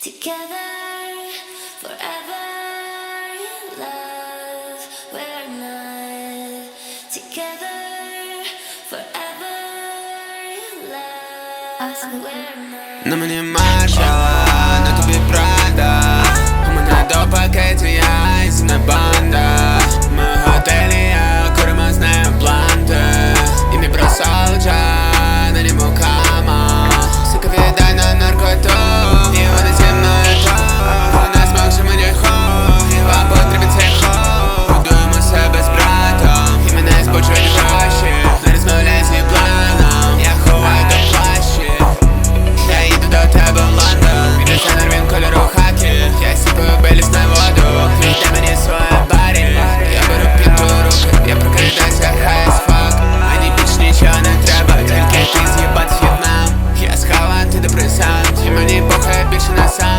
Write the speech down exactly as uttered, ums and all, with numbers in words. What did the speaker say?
Together forever, love, we're not together forever, love, we're not. На мені маршала, на тобі правда. У мене до пакеті, я і не банда. Ми в готелі, я куримо з нею бланти. І не бросалча, на ньому кама. Сука, віддай на наркоту, і вони зі мною то. У нас мокше мені хуй, вам потрібен цей хуй. Будуємо себе з братом, і мене збочують гроші. Не розмовляй зі планом, я ховаю до плащі. Я їду до тебе в Лондон, від дизайнер він кольору хакі. Я сіпаю беліс на воду, віддай мені своє барі. Я беру пінту в руки, я прокидаюся high as fuck. Мені більш нічого не треба, тільки ти з'їбать В'єтнам. Я схавав антидепресант, і мені похуй більше на сам.